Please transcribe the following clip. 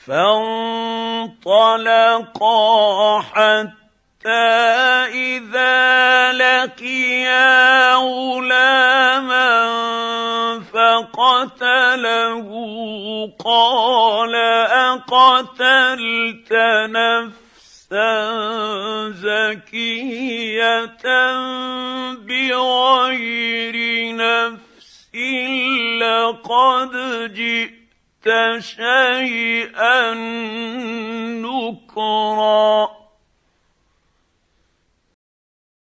فانطلقا حتى إذا لقيا غلاما فقتله قال أقتلت نفسا زكية بغير نفس لقد جئت شيئا نكرا.